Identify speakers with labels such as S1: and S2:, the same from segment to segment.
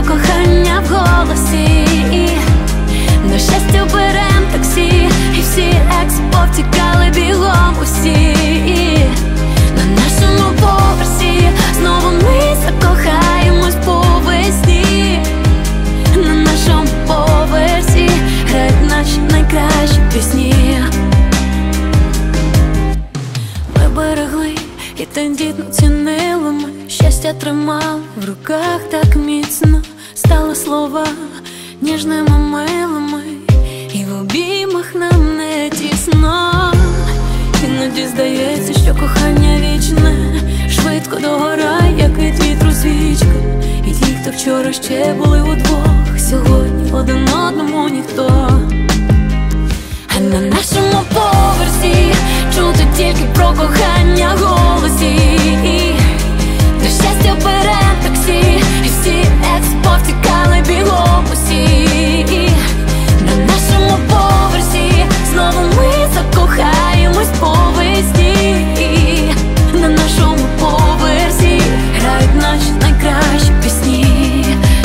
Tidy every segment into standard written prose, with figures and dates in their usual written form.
S1: кохання в голосі. На щастя берем таксі, і всі екс повтікали бігом усі. На нашому поверсі знову ми закохаємось по весні. На нашому поверсі грають наші найкращі пісні. Ми берегли і тендітно цінили ми, щастя тримали в руках так міцно. Стали слова ніжними, милими, і в обіймах нам не тісно. Іноді здається, що кохання вічне швидко догорає, як від вітру свічка. І ті, хто вчора ще були удвох, сьогодні один одному ніхто. А на нашому поверсі чути тільки про кохання в голосі. До щастя берем таксі, і всі екс повтікали бігом усі. На нашому поверсі знову ми закохаємось по весні. На нашому поверсі грають наші найкращі пісні.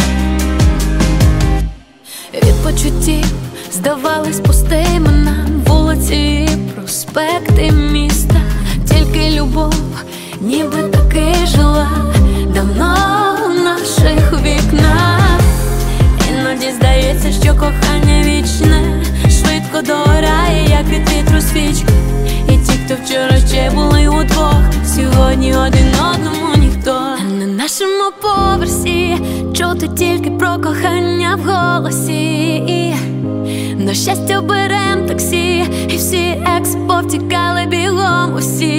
S1: Від почуттів здавались пустими нам вулиці і проспекти міста. Тільки любов ніби таки жила давно в наших вікнах. Іноді здається, що кохання вічне швидко догорає, як від вітру свічка. І ті, хто вчора ще були удвох, сьогодні один одному ніхто. А на нашому поверсі чути тільки про кохання в голосі. До щастя берем таксі, і всі екс повтікали бігом усі.